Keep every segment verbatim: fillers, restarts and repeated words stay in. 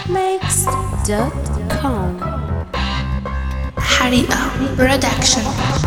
arabmix dot com. حريقة برودكشن.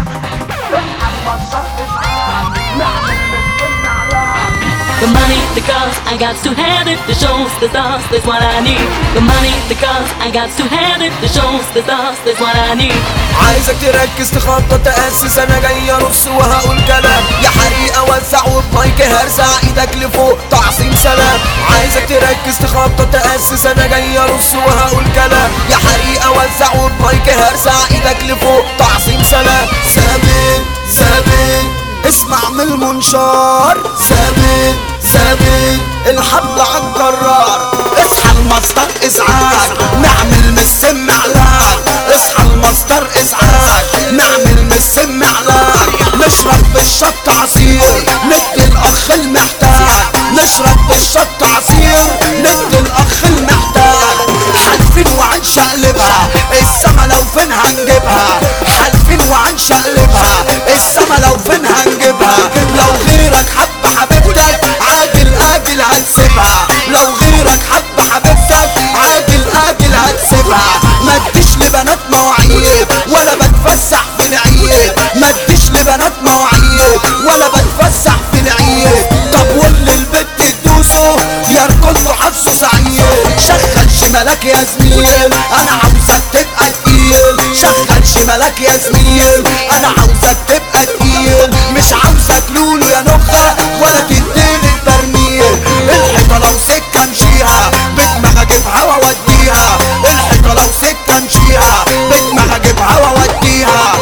The money, the cars, I got to have it. The shows, the stars, that's what I need. The money, the cars, I got to have it. The shows, the stars, that's what I need. عايزك تركز تخطط تأسس، انا جاي ارص وهقول كلام يا حريقة وزع وبمايك هرزع ايدك لفوق تعظيم سلام. عايزك تركز تخطط تأسس، انا جاي ارص وهقول كلام يا حريقة وزع وبمايك هرزع ايدك لفوق تعظيم سلام. ثابت ثابت اسمع من المنشار، ثابت ثابت الحبل عالجرار. اصحى المصدر ازعاج نعمل من السم علاج، اصحى المصدر ازعاج نعمل من السم علاج. نشرب بالشط عصير ندي الاخ المحتاج، نشرب بالشط عصير ندي الاخ المحتاج. حالفين وعنشقلبها السما لو فين هنجيبها، حالفين وعنشقلبها السما لو فين هنجيبها. لو غيرك حب حبيبتك عاجل اجل هتسيبها، لو غيرك حب حبيبتك عاجل اجل هتسيبها. ما تديش لبنات مواعيد ولا بتفسح في العيد، ما تديش لبنات مواعيد ولا بتفسح في العيد. طب واللي البت تدوسه يركض له حظه سعيد. شغل شمالك يا زميل انا عاوزك تبقى تقيل، شغل شمالك يا زميل انا عاوزك تبقى تقيل. مش عاوزك لولو يا نخة ولا تديني البرميل. الحيطة لو سكة امشيها بدماغ اجيبها واوديها، الحيطة لو سكة امشيها بدماغ اجيبها واوديها.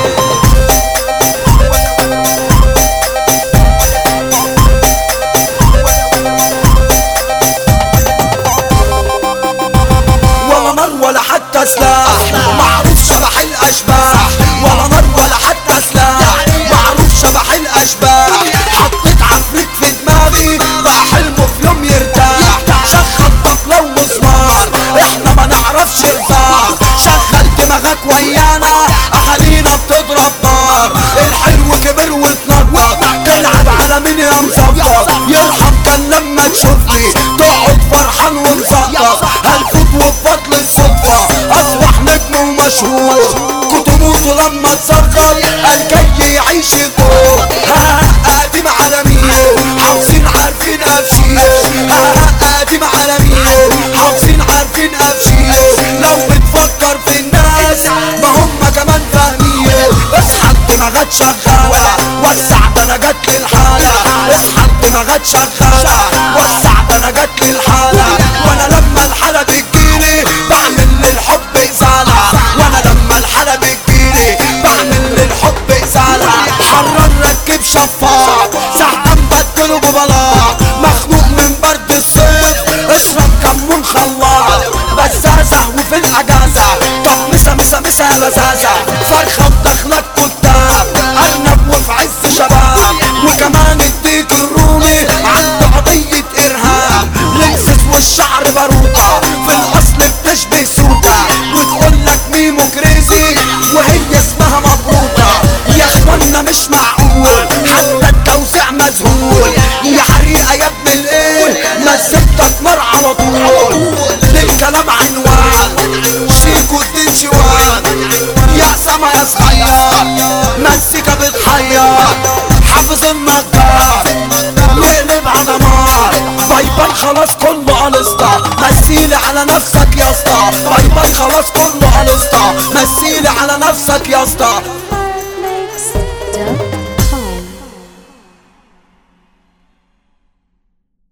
ولا نار ولا حتى سلاح معروف شبح الاشباح، ولا نار ولا حتى سلاح معروف شبح الاشباح. حطيت عفريت في دماغي ضاع حلمه في يوم يرتاح. شغل طبلة ومزمار احنا ما نعرفش الفار، شغل دماغك ويانا اهالينا بتضرب نار. الحلو كبر واتنطط تلعب على مين يا مظبط، يرحم كان لما تشوفني تقعد فرحان ومزقط. هالفوت وبفضل الصدفة اصبح نجم ومشهور، كنت موته لما اتسرقط قال جاي يعيش الدور. ها قديم على مين حافظين عارفين افشير، ها قديم على مين حافظين عارفين افشير. لو بتفكر في الناس ما هم كمان فاهمين. اصحى دماغك شغالة وسع درجات للحالة، اصحى دماغك شغالة وسع درجات للحالة. وانا لما الحالة بتجيلي بعمل للحب ازالة، وانا لما الحالة بتجيلي بعمل للحب ازالة. حرر ركب شفاط ساعتين بدله ببلاط، مخنوق من برد الصيف اشرب كمون خلاط. بزازة وفي الاجازة طب مسا مسا مسا يا لزازة، فرخة بدخلك كتاب ارنب وفي عز شباب. وكمان الديك الرومي عنده قضية ارهاب، لبست والشعر باروكة في الاصل بتشبه سوكا، وتقولك ميمو كريزي وهي اسمها مبروكة. يا اخوانا مش معقول حتى التوزيع مذهول، يا حريقة يا ابن الايه مسكتك نار على طول. للكلام عنوان شيكو الدين شوان، يا سما يا صغير مسكة بتحير. حافظ النجار يقلب على نار، باي باي خلاص كله قلصتا مثيلي على نفسك يا اسطى، باي باي خلاص كله قلصتا مثيلي على نفسك يا اسطى.